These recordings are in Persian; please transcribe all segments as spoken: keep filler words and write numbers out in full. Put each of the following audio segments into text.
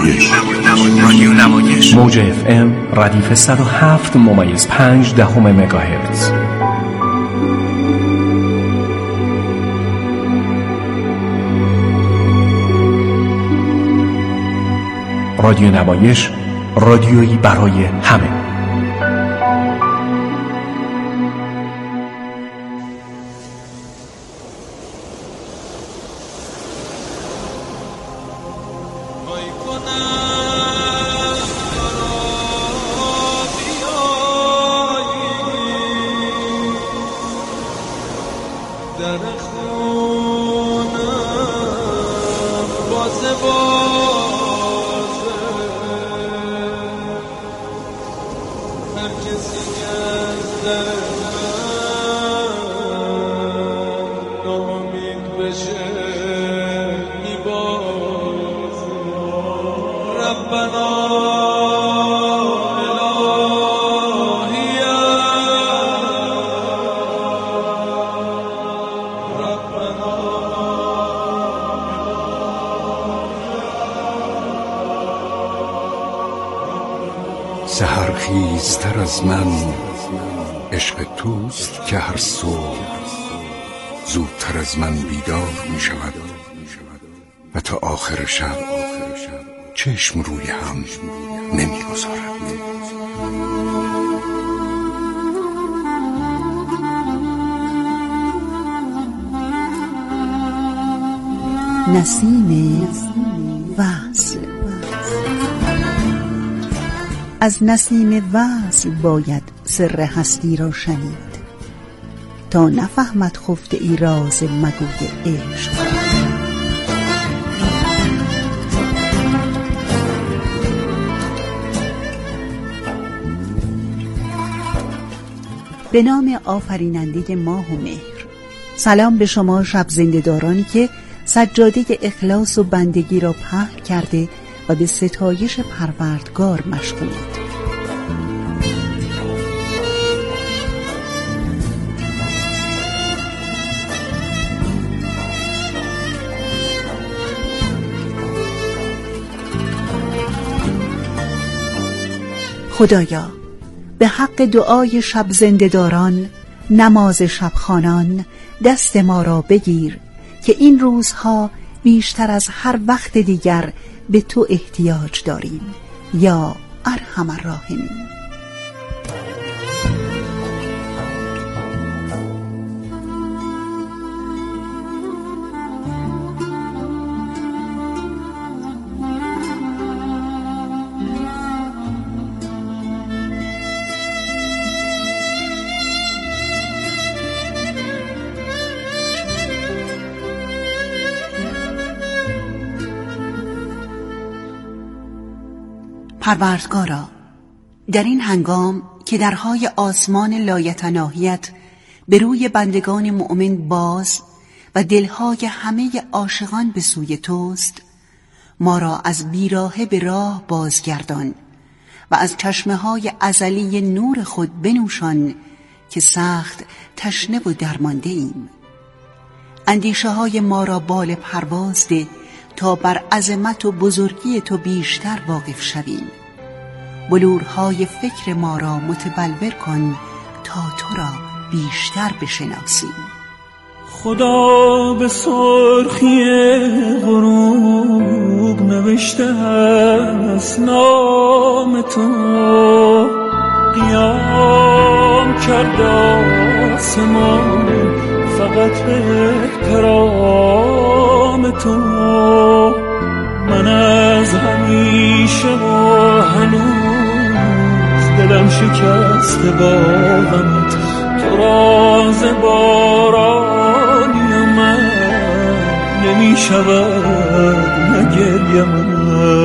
نمایش. رادیو نمایش موج اف ام ردیف صد و هفت ممیز پنج دهم مگاهرتز. رادیو نمایش، رادیویی برای همه. سحرخیزتر از من عشق توست که هر صبح زودتر از من بیدار می شود و تا آخر شب چشم روی هم نمی گذارد. نسیم وصل. از نسیم وصل باید سر هستی را شنید تا نفهمد خفته ای راز مگوی عشق. به نام آفریننده ماه و مهر. سلام به شما شب زنده‌دارانی که سجاده اخلاص و بندگی را پهن کرده و به ستایش پروردگار مشغولید. خدایا به حق دعای شب زنده‌داران، نماز شبخوانان دست ما را بگیر که این روزها بیشتر از هر وقت دیگر به تو احتیاج داریم یا ارحم الراحمین. پروردگارا، در این هنگام که درهای آسمان لایتناهیت به روی بندگان مؤمن باز و دلهای همه عاشقان به سوی توست، ما را از بیراهه به راه بازگردان و از چشمه‌های ازلی نور خود بنوشان که سخت تشنه و درمانده ایم. اندیشه های ما را بال پرواز ده تا بر عظمت و بزرگی تو بیشتر واقف شویم. بلورهای فکر ما را متبلور کن تا تو را بیشتر بشناسیم. خدا به سرخی غروب نوشته است نام تو، قیام کرده آسمان فقط به احترام تو. من از همیشه و هنوز دلم شکسته با غمت، تو راز بارانی من نمی شود نگریم.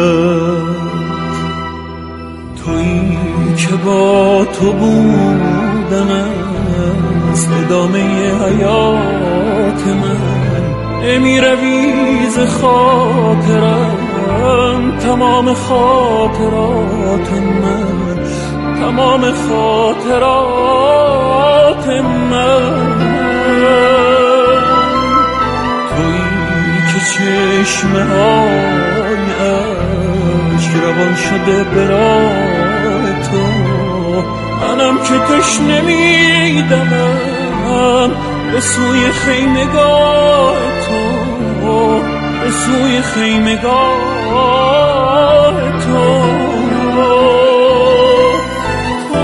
تویی که با تو بودن است ادامه حیات من، امی رویز خاطرم تمام خاطرات من، تمام خاطرات من. تویی که چشمه های روان شده به راه تو، منم که تشنه میدمم به سوی خیمگاه تو، به سوی خیمگاه تو. تو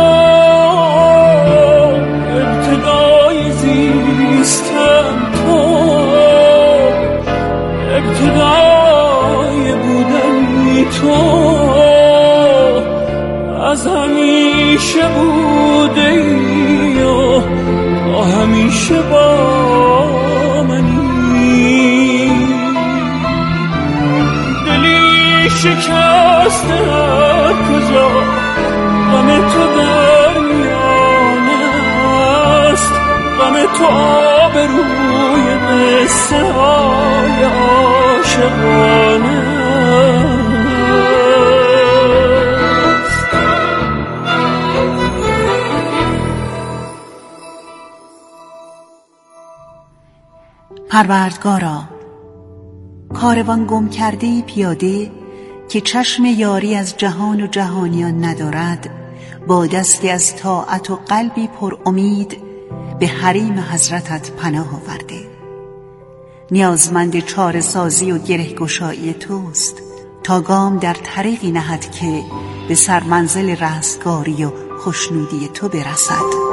ابتدای زیستم، تو ابتدای بودنی، تو از همیشه بوده ای و تا همیشه با منی. دلی شکسته هر کجا غم تو در میانه است، غم تو آبروی قصه های عاشقانه است. پروردگارا، کاروان گم کرده پیاده که چشم یاری از جهان و جهانیان ندارد، با دستی از طاعت و قلبی پر امید به حریم حضرتت پناه آورده. نیازمند چاره سازی و گره گشایی توست تا گام در طریقی نهد که به سرمنزل رستگاری و خوشنودی تو برسد.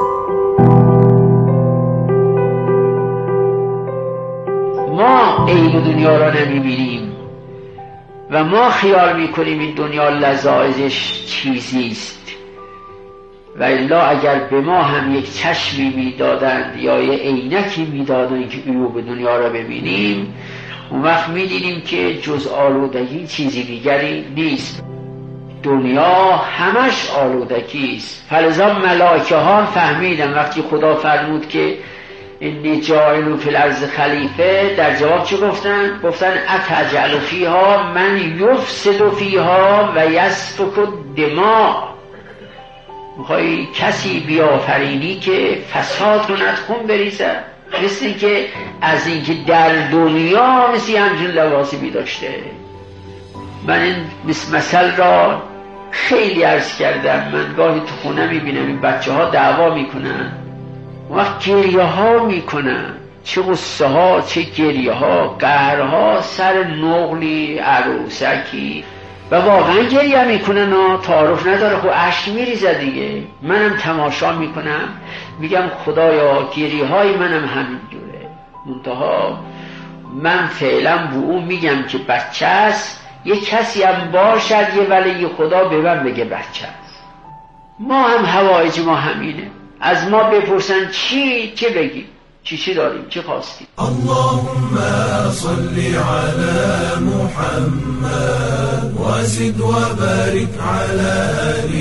ما عیب دنیا را نمیبینیم و ما خیال میکنیم این دنیا لذایذش چیزیست، و الا اگر به ما هم یک چشمی میدادند یا یک عینکی میدادند که عیوب دنیا را ببینیم، اون وقت میدیدیم که جز آلودگی چیزی دیگری نیست. دنیا همش آلودگی است. فلذا ملائکه ها فهمیدن وقتی خدا فرمود که انی جاعل فی الارض خلیفه، در جواب چه گفتن؟ گفتن اتجعل فیها من یفسد فیها و یسفک الدماء. میخوای کسی بیافرینی که فساد کند، خون بریزد؟ مثل این که از اینکه در دنیا مثل همچون لوازمی داشته. من این مثل را خیلی عرض کردم. من گاهی تو خونه میبینم این بچه ها دعوا میکنن، وقت گریه ها میکنن، چه غصه ها چه گریه ها، قهرها سر نقلی عروسکی، و واقعا گریه میکنن و تعارف نداره. خب اشک میریزه دیگه. منم تماشا میکنم میگم خدایا گریه های منم همین جوره. منتها من فعلا به اون میگم که بچه است، یه کسی هم باشد یه ولی خدا به من بگه بچه است. ما هم حوایج ما همینه. از ما بپرسن چی چه بگیم، چی چی داریم، چی خواستیم. اللهم صل على محمد وزد وبارك على آل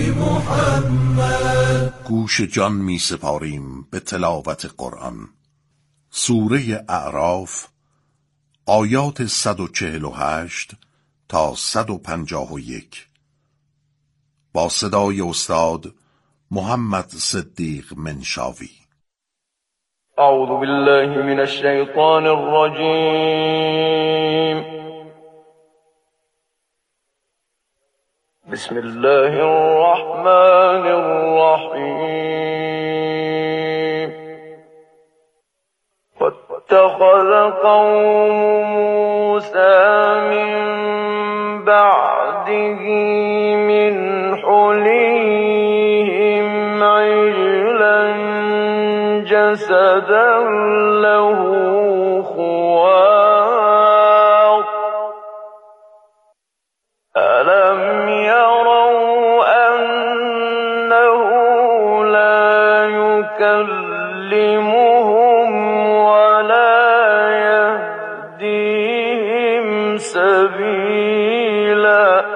محمد. گوش جان می سپاریم به تلاوت قرآن. سوره اعراف، آیات صد و چهل و هشت تا صد و پنجاه و یک، با صدای استاد محمد صدیق منشاوی. اعوذ بالله من الشیطان الرجیم. بسم الله الرحمن الرحیم. واتخذ قوم موسى من بعده من حليهم عجلا جسدا له خوار ألم يروا أنه لا يكلمهم ولا يهديهم سبيلا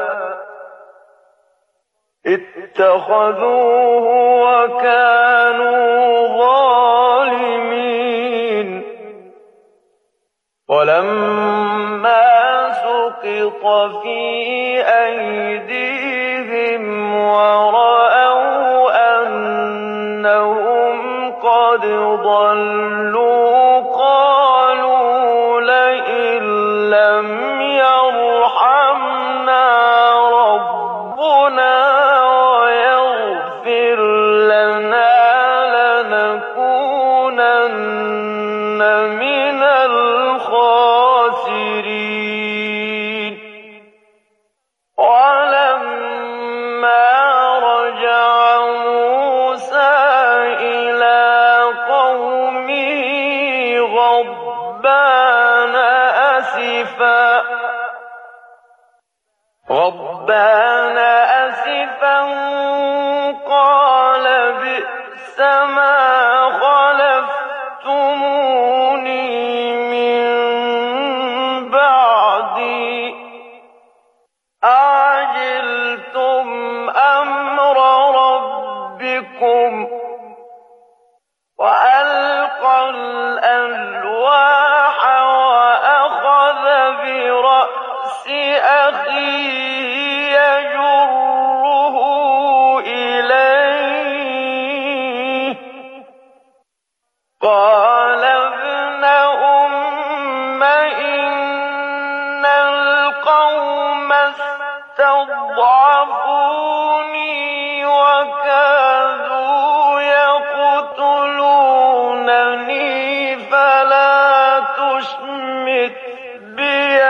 اتخذوه وكانوا ظالمين ولما سقط في أيديهم ورأوا أنهم قد ضلوا قالوا لئن لم يرحمنا أسفا ربنا أسفا قال بئس ما خلفتموني من بعدي أعجلتم أمر ربكم وألقى الألواح وأخذ برأس أخيه يجره إليه قال ابن أم إن القوم استضعفوني وكادوا يقتلونني فلا تشمت بي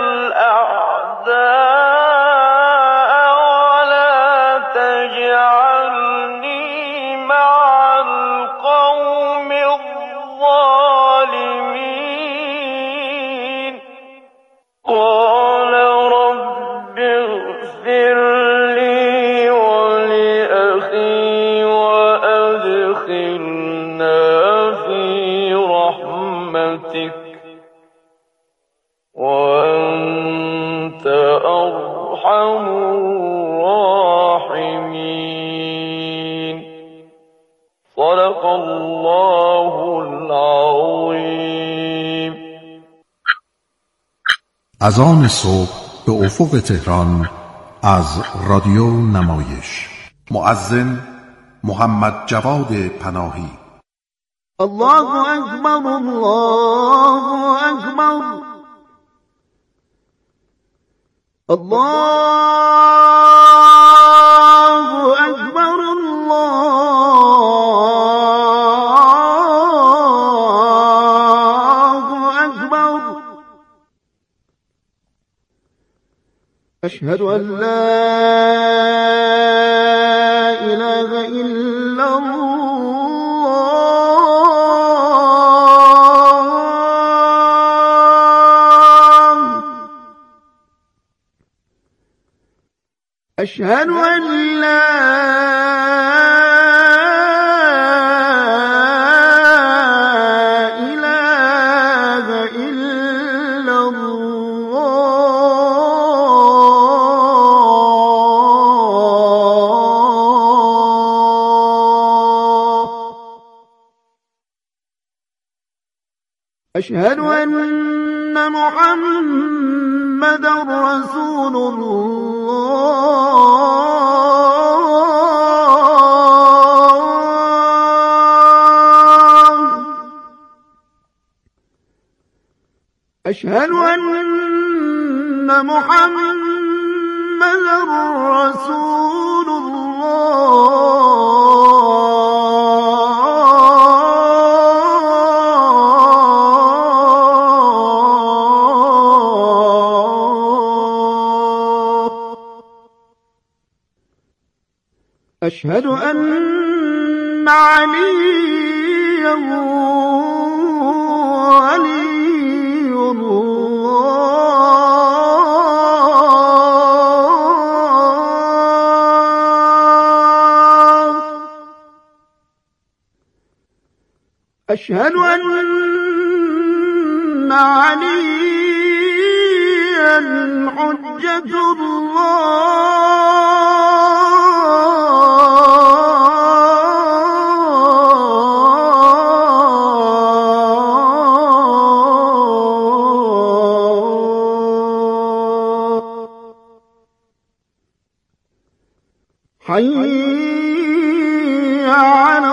الأعداء ولا تجعلني مع القوم الظالمين قال رب اغفر لي ولأخي وأدخلنا في رحمتك وأنت أرحم الراحمين صدق الله العظيم. اذان صبح به افق تهران از رادیو نمایش. مؤذن محمد جواد پناهی. الله أكبر الله أكبر الله أكبر الله أكبر أشهد أن لا إله إلا الله أشهد أن لا إله إلا الله أشهد أن محمدا رسول الله أشهد أن محمدا رسول الله أشهد أن عليا ولي الله أشهد أن عليا حجة الله حي على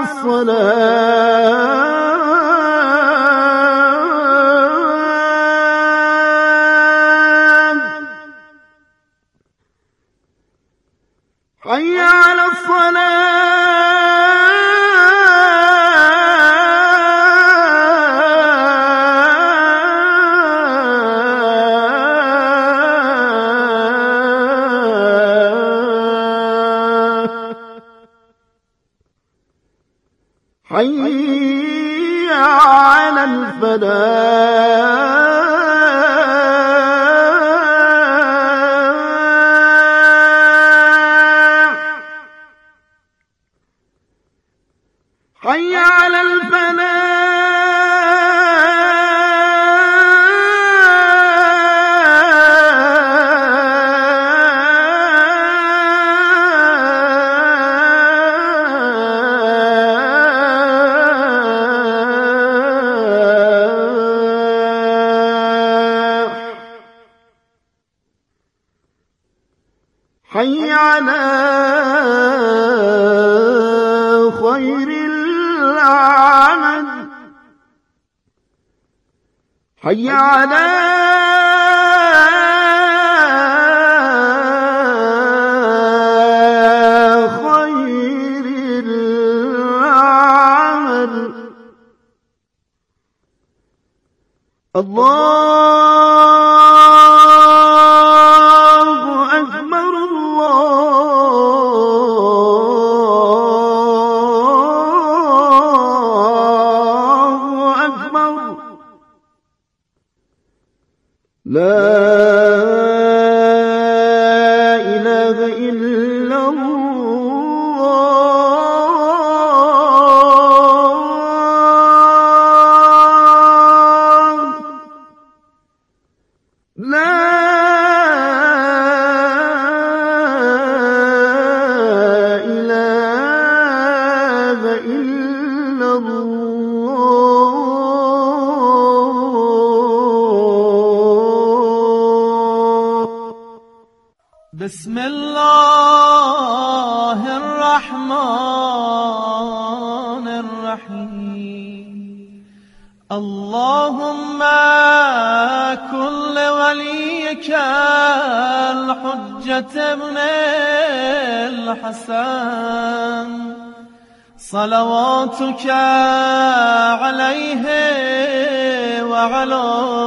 الصلاة حي على الصلاة حي على الفلاح حي على حي على خير العمل حي على خير العمل الله لا إله إلا الله لا إله إلا الله بسم الله الرحمن الرحيم اللهم كن وليك الحجة ابن الحسن صلواتك عليه وعلى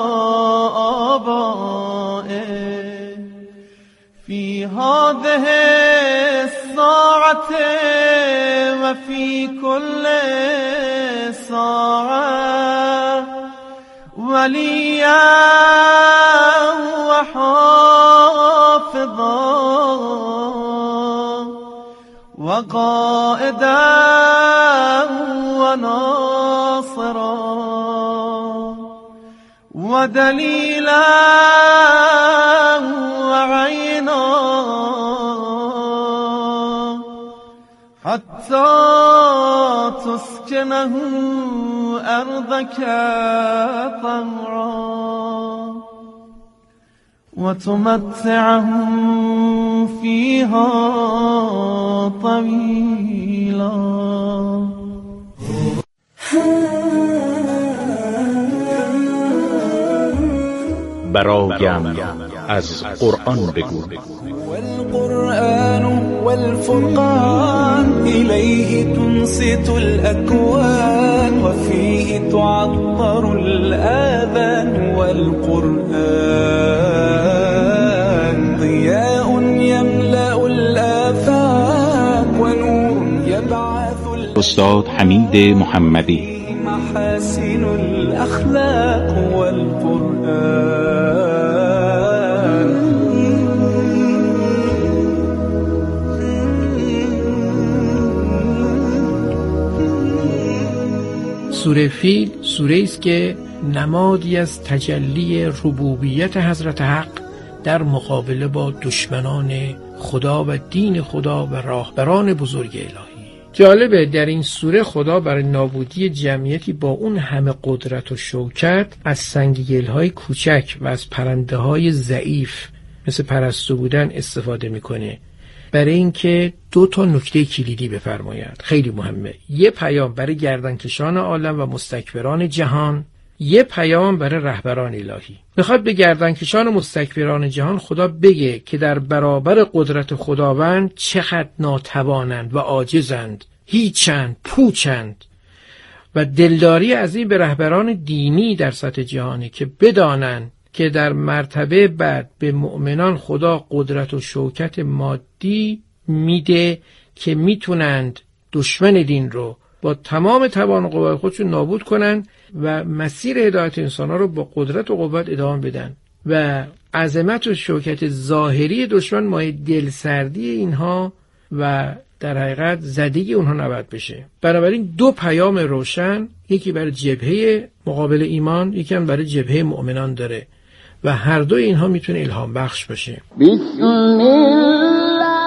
آبائه في هذه الساعة وفي كل ساعة وليا وحافظا وقائدا وناصرا ودليلا وعينا حتى تسكنه أرضك طوعا وتمتعهم فيها طويلا. برایم از قرآن بگو. والقرآن والفرقان إليه تنصت الأكوان وفيه تعطر الآذان والقرآن ضياء يملأ الآفاق ونور يبعث استاد حمید محمدی. محاسن الأخلاق والقرآن. سوره فیل سوره است که نمادی از تجلی ربوبیت حضرت حق در مقابله با دشمنان خدا و دین خدا و راهبران بزرگ الهی. جالبه در این سوره خدا برای نابودی جمعیتی با اون همه قدرت و شوکت از سنگگل‌های کوچک و از پرنده‌های ضعیف مثل پرستو بودن استفاده میکنه برای اینکه دو تا نکته کلیدی بفرماید. خیلی مهمه. یه پیام برای گردنکشان عالم و مستکبران جهان، یه پیام برای رهبران الهی. میخواد به گردنکشان و مستکبران جهان خدا بگه که در برابر قدرت خداوند چقدر ناتوانند و عاجزند، هیچند، پوچند، و دلداری از این به رهبران دینی در سطح جهانی که بدانند که در مرتبه بعد به مؤمنان خدا قدرت و شوکت مادی میده که میتونند دشمن دین رو با تمام توان و قوت خودشون نابود کنن و مسیر هدایت انسان‌ها رو با قدرت و قوت ادامه بدن و عظمت و شوکت ظاهری دشمن مایه دلسردی اینها و در حقیقت زدگی اونها نباید بشه. بنابراین دو پیام روشن، یکی برای جبهه مقابل ایمان، یکی هم برای جبهه مؤمنان داره و هر دو اینها میتونه الهام بخش باشه. بسم الله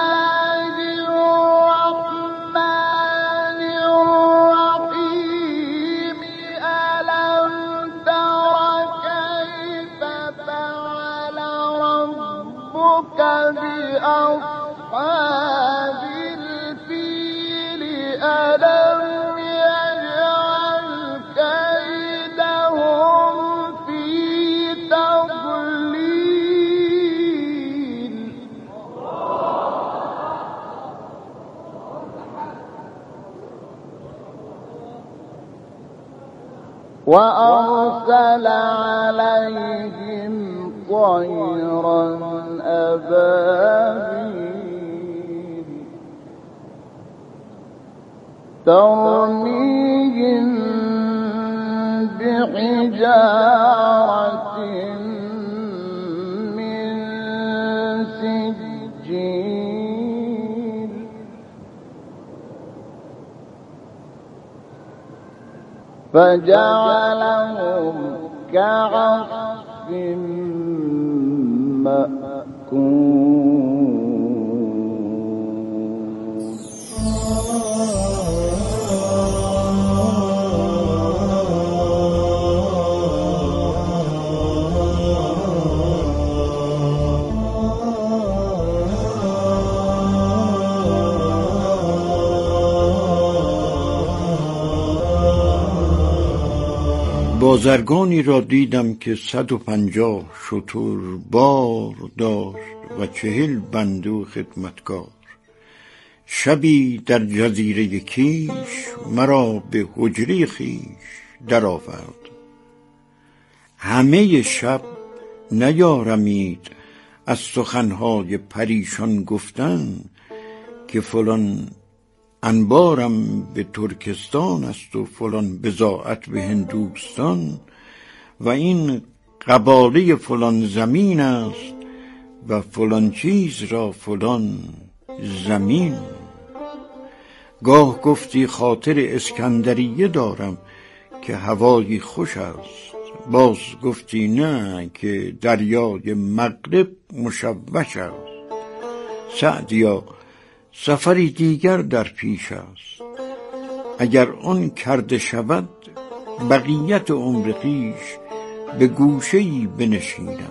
بأصحاب الفيل ألم يجعل كيدهم في تضليل وأرسل عليهم طيرا أبابيل ترميهم بحجارة من سجيل فجعلهم كعصف مأكول. بازرگانی را دیدم که صد و پنجاه شتر بار داشت و چهل بنده خدمتکار. شبی در جزیره کیش مرا به حجره خیش در آورد. همه شب نیارمید از سخنهای پریشان گفتن که فلان انبارم به ترکستان است و فلان بضاعت به هندوستان و این قباله فلان زمین است و فلان چیز را فلان زمین. گاه گفتی خاطر اسکندریه دارم که هوایی خوش است، باز گفتی نه که دریای مغرب مشوش است. سعدیا سفری دیگر در پیش است، اگر آن کرده شود بقیت عمر خویش به گوشه‌ای بنشینم.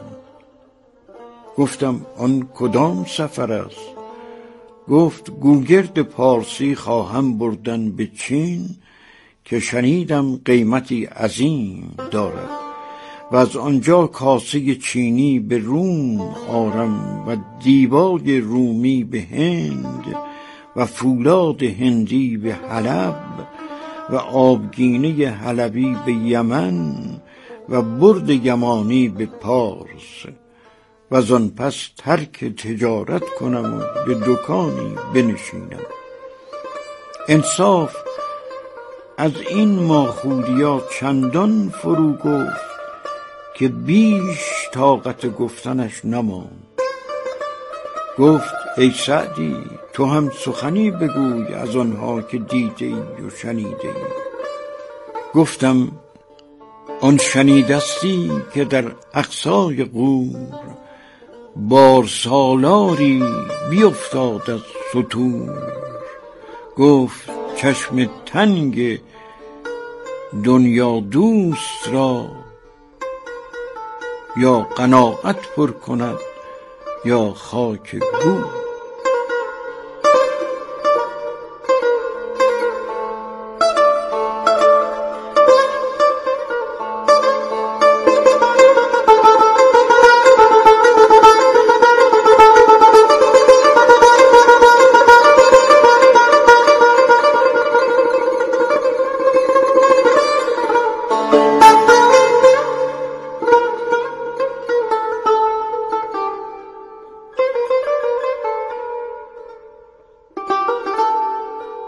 گفتم آن کدام سفر است؟ گفت گوگرد پارسی خواهم بردن به چین که شنیدم قیمتی عظیم دارد و از آنجا کاسه چینی به روم آرم و دیبای رومی به هند و فولاد هندی به حلب و آبگینه حلبی به یمن و برد یمانی به پارس و از آن پس ترک تجارت کنم و به دکانی بنشینم. انصاف از این ماخولیات چندان فرو گفت که بیش طاقت گفتنش نماند. گفت ای سعدی تو هم سخنی بگوی از آنها که دیده ای و شنیده ای. گفتم آن شنیدستی که در اقصای غور بار سالاری بیفتاد از سطور. گفت چشم تنگ دنیا دوست را یا قناعت پر کند یا خاک گور.